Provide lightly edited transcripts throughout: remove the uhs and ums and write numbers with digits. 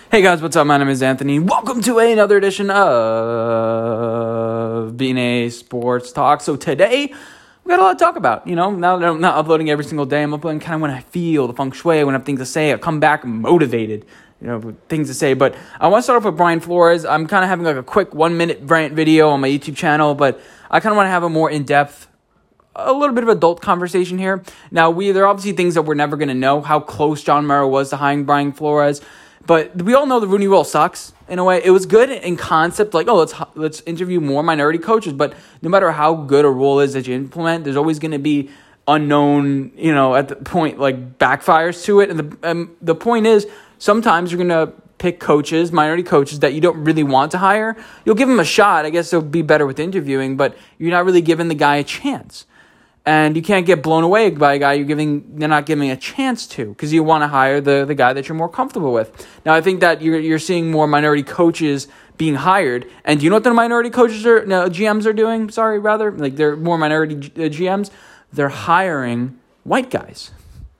Hey guys, what's up? My name is Anthony. Welcome to another edition of BNA Sports Talk. So today, we got a lot to talk about. Now that I'm not uploading every single day, I'm uploading kind of when I feel the feng shui, when I have things to say. I come back motivated, with things to say. But I want to start off with Brian Flores. I'm kind of having like a quick 1-minute rant video on my YouTube channel, but I kind of want to have a more in-depth, a little bit of adult conversation here. Now, there are obviously things that we're never going to know, how close John Mara was to hiring Brian Flores. But we all know the Rooney Rule sucks in a way. It was good in concept, like, let's interview more minority coaches. But no matter how good a rule is that you implement, there's always going to be unknown, at the point, like, backfires to it. And the point is, sometimes you're going to pick coaches, minority coaches, that you don't really want to hire. You'll give them a shot. I guess it'll be better with interviewing, but you're not really giving the guy a chance. And you can't get blown away by a guy you're not giving a chance to, because you want to hire the guy that you're more comfortable with. Now, I think that you're seeing more minority coaches being hired. And do you know what the minority GMs are doing? Like, they're more minority GMs. They're hiring white guys.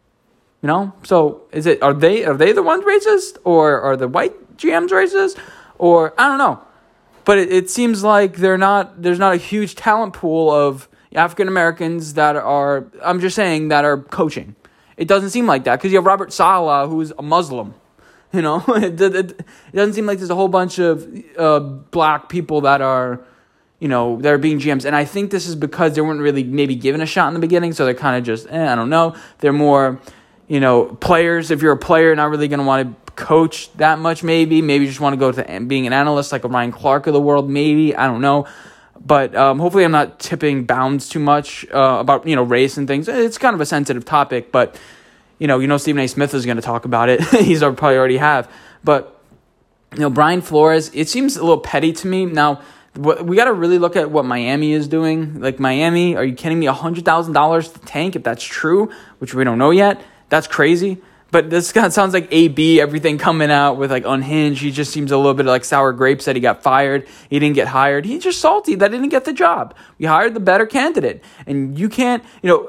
So are they the ones racist, or are the white GMs racist, or I don't know. But it seems like there's not a huge talent pool of African Americans that are coaching. It doesn't seem like that, because you have Robert Saleh, who's a Muslim. It doesn't seem like there's a whole bunch of black people that are, that are being GMs. And I think this is because they weren't really maybe given a shot in the beginning, so they're kind of just, I don't know. They're more, players. If you're a player, not really going to want to coach that much, maybe. Maybe you just want to go to being an analyst, like a Ryan Clark of the world, maybe. I don't know. But hopefully I'm not tipping bounds too much about, race and things. It's kind of a sensitive topic, but, Stephen A. Smith is going to talk about it. He's probably already have. But, Brian Flores, it seems a little petty to me. Now, we got to really look at what Miami is doing. Like, Miami, are you kidding me? $100,000 to tank, if that's true, which we don't know yet. That's crazy. But this kind of sounds like AB, everything coming out with, like, unhinged. He just seems a little bit like sour grapes that he got fired. He didn't get hired. He's just salty that he didn't get the job. We hired the better candidate. And you can't,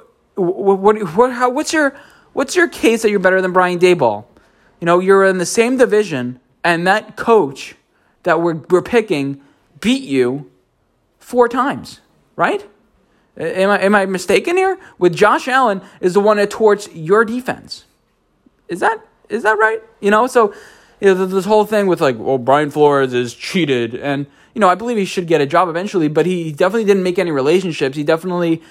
what's your case that you're better than Brian Daboll? You're in the same division, and that coach that we're picking beat you 4 times, right? Am I mistaken here? With Josh Allen is the one that torched your defense. Is that right? So this whole thing with like, Brian Flores is cheated, and I believe he should get a job eventually, but he definitely didn't make any relationships. He definitely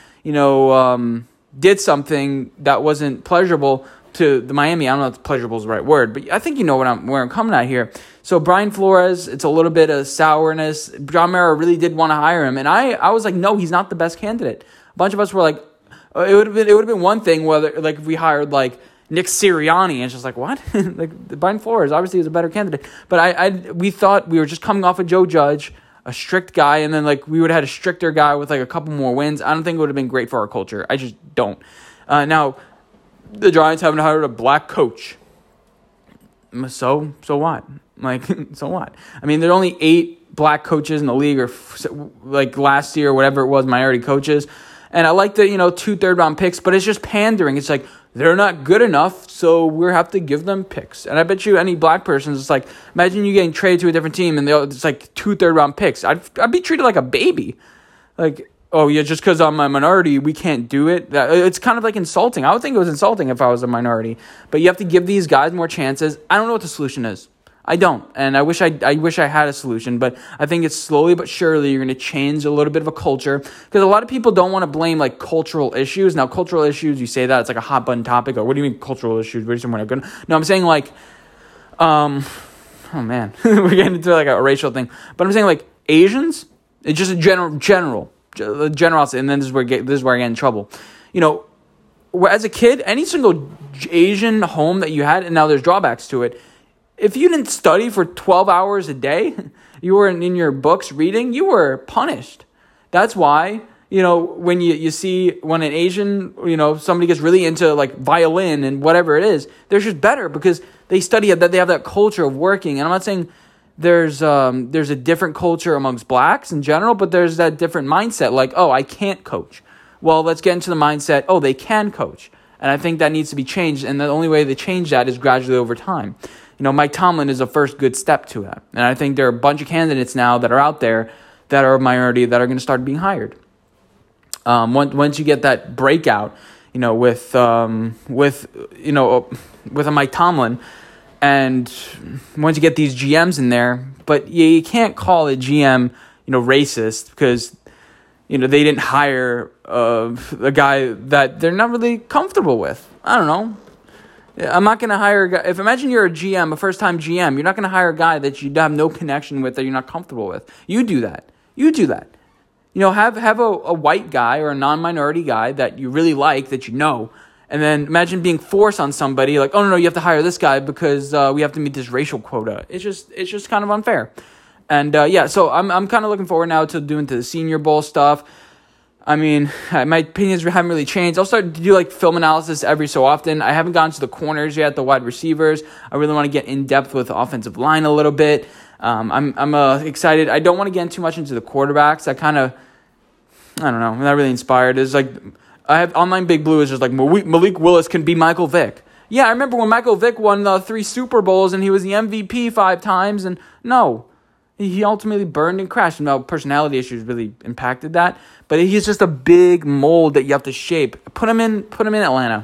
did something that wasn't pleasurable to the Miami. I don't know if pleasurable is the right word, but I think you know where I'm coming at here. So Brian Flores, it's a little bit of sourness. John Mara really did want to hire him, and I was like, no, he's not the best candidate. A bunch of us were like, it would have been one thing whether, like, if we hired like Nick Sirianni, and it's just like, what? Like, Brian Flores obviously is a better candidate. But we thought we were just coming off of Joe Judge, a strict guy, and then like we would have had a stricter guy with like a couple more wins. I don't think it would have been great for our culture. I just don't. Now, the Giants haven't hired a black coach. So what? Like, so what? I mean, there are only 8 black coaches in the league, or like last year, whatever it was, minority coaches. And I like the, 2 third-round picks, but it's just pandering. It's like, they're not good enough, so we have to give them picks. And I bet you any black person is like, imagine you getting traded to a different team, and it's like 2 third-round picks. I'd be treated like a baby. Like, oh, yeah, just because I'm a minority, we can't do it. It's kind of like insulting. I would think it was insulting if I was a minority. But you have to give these guys more chances. I don't know what the solution is. I don't, and I wish I had a solution, but I think it's slowly but surely you're going to change a little bit of a culture, because a lot of people don't want to blame like cultural issues. Now, cultural issues, you say that, it's like a hot button topic. Or what do you mean cultural issues? We're not good. No, I'm saying like, oh man, we're getting into like a racial thing, but I'm saying like Asians. It's just a generosity, and then this is where I get in trouble. As a kid, any single Asian home that you had, and now there's drawbacks to it. If you didn't study for 12 hours a day, you were in your books reading, you were punished. That's why, when you see when an Asian, somebody gets really into like violin and whatever it is, they're just better because they study that, they have that culture of working. And I'm not saying there's a different culture amongst blacks in general, but there's that different mindset like, oh, I can't coach. Well, let's get into the mindset, oh, they can coach. And I think that needs to be changed. And the only way to change that is gradually over time. Mike Tomlin is a first good step to that. And I think there are a bunch of candidates now that are out there that are a minority that are going to start being hired. Once you get that breakout, with a Mike Tomlin, and once you get these GMs in there, but you can't call a GM, racist because, they didn't hire a guy that they're not really comfortable with. I don't know. I'm not going to hire a guy. Imagine you're a GM, a first-time GM, you're not going to hire a guy that you have no connection with, that you're not comfortable with. You do that. Have a white guy or a non-minority guy that you really like, that and then imagine being forced on somebody like, oh, no, you have to hire this guy because we have to meet this racial quota. It's just kind of unfair. And, so I'm kind of looking forward now to doing the Senior Bowl stuff. I mean, my opinions haven't really changed. I'll start to do film analysis every so often. I haven't gotten to the corners yet, the wide receivers. I really want to get in depth with the offensive line a little bit. I'm excited. I don't want to get too much into the quarterbacks. I don't know. I'm not really inspired. It's I have online Big Blue is just Malik Willis can be Michael Vick. Yeah, I remember when Michael Vick won 3 Super Bowls and he was the MVP 5 times, and no, he ultimately burned and crashed. Now, personality issues really impacted that, but he's just a big mold that you have to shape. Put him in Atlanta.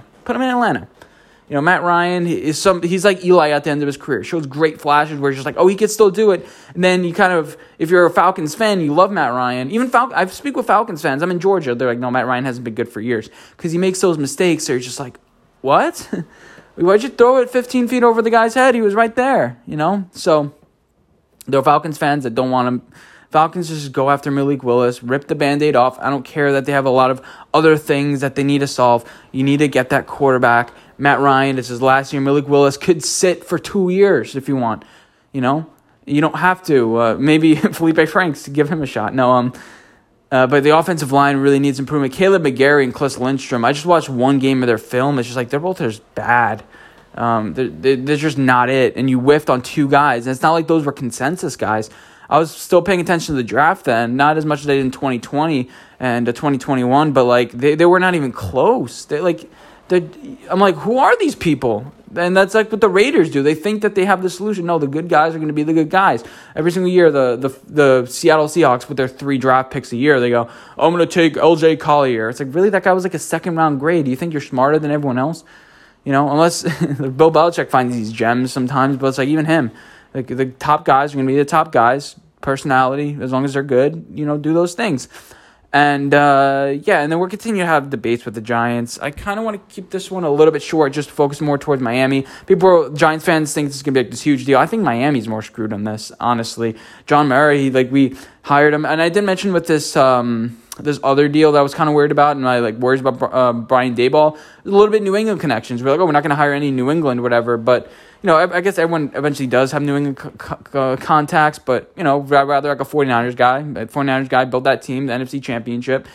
Matt Ryan he's like Eli at the end of his career. Shows great flashes where you're just he could still do it. And then you if you're a Falcons fan, you love Matt Ryan. Even I speak with Falcons fans. I'm in Georgia. They're like, no, Matt Ryan hasn't been good for years because he makes those mistakes. So you're just like, what? Why'd you throw it 15 feet over the guy's head? He was right there, So there are Falcons fans that don't want him. Falcons just go after Malik Willis, rip the Band-Aid off. I don't care that they have a lot of other things that they need to solve. You need to get that quarterback. Matt Ryan, it's his last year. Malik Willis could sit for 2 years if you want. You don't have to. Maybe Felipe Franks to give him a shot. No, but the offensive line really needs improvement. Caleb McGarry and Chris Lindstrom. I just watched one game of their film. It's just they're both just bad. They're just not it. And you whiffed on 2 guys. And it's not like those were consensus guys. I was still paying attention to the draft then, not as much as I did in 2020 and 2021, but they were not even close. I'm like, who are these people? And that's what the Raiders do. They think that they have the solution. No, the good guys are going to be the good guys. Every single year, the Seattle Seahawks with their 3 draft picks a year, they go, I'm going to take LJ Collier. It's really, that guy was a 2nd-round grade. Do you think you're smarter than everyone else? Unless Bill Belichick finds these gems sometimes, but it's even him. The top guys are going to be the top guys. Personality, as long as they're good, do those things. And, and then we're continuing to have debates with the Giants. I kind of want to keep this one a little bit short, just focus more towards Miami. Giants fans think this is going to be this huge deal. I think Miami's more screwed on this, honestly. John Mara, we hired him. And I did mention with this other deal that I was kind of worried about, and I worries about Brian Daboll. There's a little bit New England connections. We're we're not going to hire any New England, whatever. But, I guess everyone eventually does have New England contacts, but, rather a 49ers guy. A 49ers guy built that team, the NFC Championship,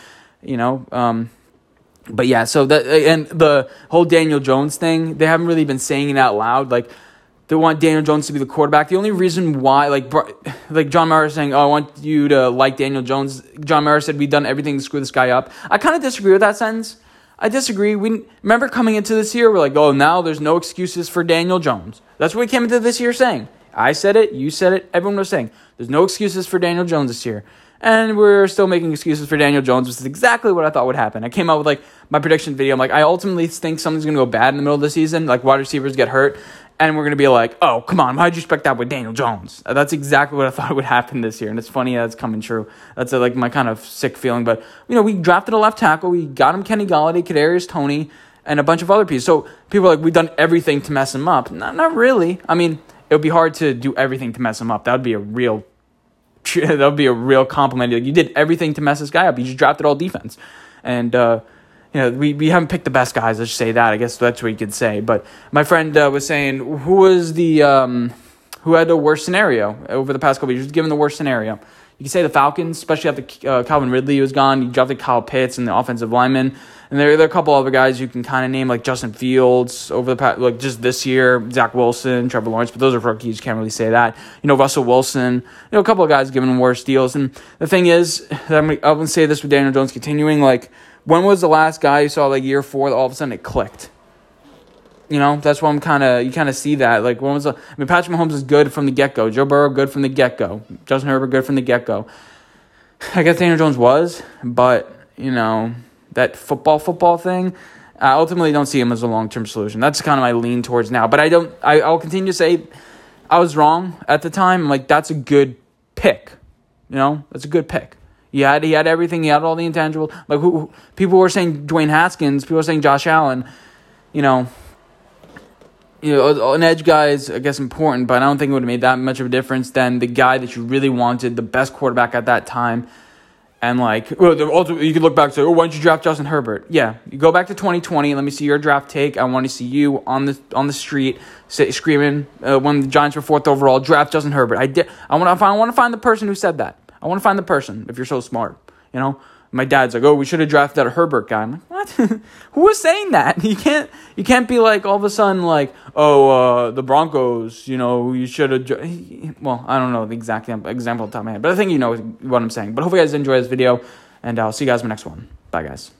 But yeah, so that, and the whole Daniel Jones thing, they haven't really been saying it out loud. They want Daniel Jones to be the quarterback. The only reason why, John Mara saying, oh, I want you to like Daniel Jones. John Mara said, we've done everything to screw this guy up. I kind of disagree with that sentence. I disagree. We remember coming into this year, we're oh, now there's no excuses for Daniel Jones. That's what we came into this year saying. I said it, you said it, everyone was saying, there's no excuses for Daniel Jones this year. And we're still making excuses for Daniel Jones, which is exactly what I thought would happen. I came out with my prediction video. I'm I ultimately think something's going to go bad in the middle of the season, wide receivers get hurt, and we're going to be oh, come on, why'd you expect that with Daniel Jones? That's exactly what I thought would happen this year, and it's funny that's coming true. That's my kind of sick feeling. But, we drafted a left tackle. We got him Kenny Golladay, Kadarius Toney, and a bunch of other pieces. So people are we've done everything to mess him up. Not really. I mean, it would be hard to do everything to mess him up. That would be a real compliment. You did everything to mess this guy up. You just drafted all defense. And, we haven't picked the best guys. Let's just say that. I guess that's what you could say. But my friend was saying, who was who had the worst scenario over the past couple of years? Given the worst scenario, you could say the Falcons, especially after Calvin Ridley was gone. You drafted Kyle Pitts and the offensive lineman, and there are a couple other guys you can kind of name, Justin Fields over the past, just this year, Zach Wilson, Trevor Lawrence. But those are rookies. You can't really say that. Russell Wilson. A couple of guys giving worse deals. And the thing is, I'm going to say this with Daniel Jones continuing. When was the last guy you saw year 4 that all of a sudden it clicked? That's why you kind of see that. Like, Patrick Mahomes is good from the get-go. Joe Burrow, good from the get-go. Justin Herbert, good from the get-go. I guess Daniel Jones was, but, that football thing, I ultimately don't see him as a long-term solution. That's kind of my lean towards now. But I'll continue to say I was wrong at the time. Like, that's a good pick. That's a good pick. He had everything. He had all the intangibles. Like, people were saying Dwayne Haskins. People were saying Josh Allen. An edge guy is, I guess, important, but I don't think it would have made that much of a difference than the guy that you really wanted, the best quarterback at that time. And, you could look back and say, why didn't you draft Justin Herbert? Yeah, you go back to 2020. Let me see your draft take. I want to see you on the street screaming when the Giants were 4th overall, draft Justin Herbert. I want to find the person who said that. I want to find the person, if you're so smart, My dad's like, we should have drafted a Herbert guy. I'm like, what? Who was saying that? You can't be like, all of a sudden, like, the Broncos, you should have. Well, I don't know the exact example off the top of my head, but I think you know what I'm saying. But hopefully you guys enjoy this video, and I'll see you guys in the next one. Bye, guys.